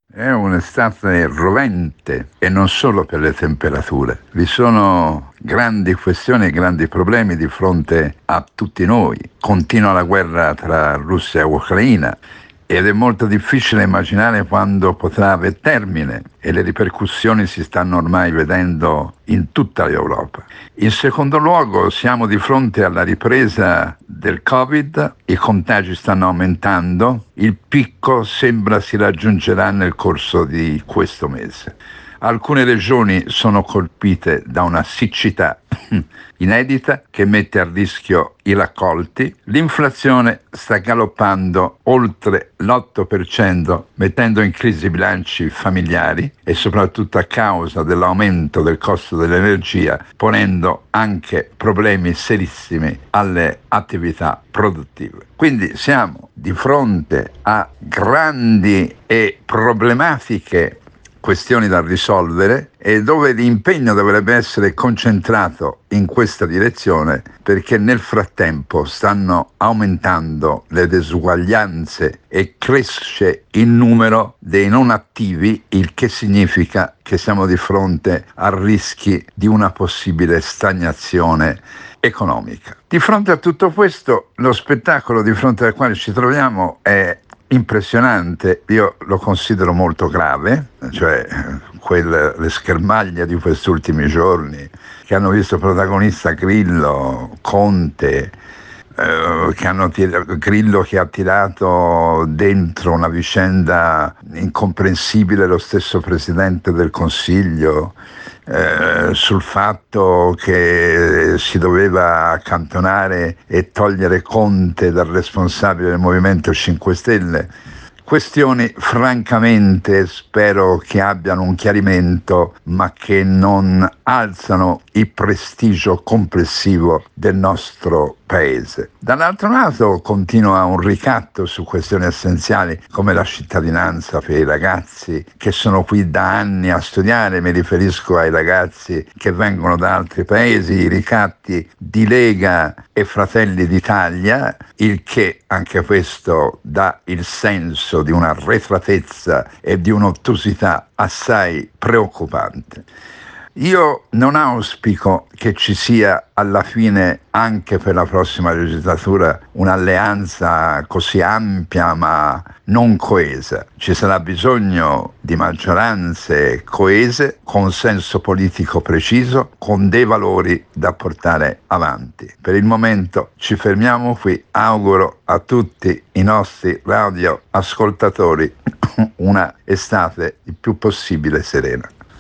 È un'estate rovente e non solo per le temperature. Vi sono grandi questioni e grandi problemi di fronte a tutti noi. Continua la guerra tra Russia e Ucraina ed è molto difficile immaginare quando potrà avere termine e le ripercussioni si stanno ormai vedendo in tutta l'Europa. In secondo luogo siamo di fronte alla ripresa del Covid, i contagi stanno aumentando, il picco sembra si raggiungerà nel corso di questo mese. Alcune regioni sono colpite da una siccità inedita che mette a rischio i raccolti. L'inflazione sta galoppando oltre l'8%, mettendo in crisi i bilanci familiari e soprattutto a causa dell'aumento del costo dell'energia, ponendo anche problemi serissimi alle attività produttive. Quindi siamo di fronte a grandi e problematiche questioni da risolvere e dove l'impegno dovrebbe essere concentrato in questa direzione, perché nel frattempo stanno aumentando le disuguaglianze e cresce il numero dei non attivi, il che significa che siamo di fronte a rischi di una possibile stagnazione economica. Di fronte a tutto questo, lo spettacolo di fronte al quale ci troviamo è impressionante, io lo considero molto grave, cioè le schermaglie di questi ultimi giorni che hanno visto protagonista Grillo, Conte, Grillo che ha tirato dentro una vicenda incomprensibile lo stesso Presidente del Consiglio, sul fatto che si doveva accantonare e togliere Conte dal responsabile del Movimento 5 Stelle. Questioni francamente spero che abbiano un chiarimento, ma che non alzano il prestigio complessivo del nostro paese. Dall'altro lato continua un ricatto su questioni essenziali come la cittadinanza per i ragazzi che sono qui da anni a studiare, mi riferisco ai ragazzi che vengono da altri paesi, i ricatti di Lega e Fratelli d'Italia, il che anche questo dà il senso di una arretratezza e di un'ottusità assai preoccupante. Io non auspico che ci sia alla fine, anche per la prossima legislatura, un'alleanza così ampia ma non coesa. Ci sarà bisogno di maggioranze coese, con senso politico preciso, con dei valori da portare avanti. Per il momento ci fermiamo qui. Auguro a tutti i nostri radioascoltatori una estate il più possibile serena.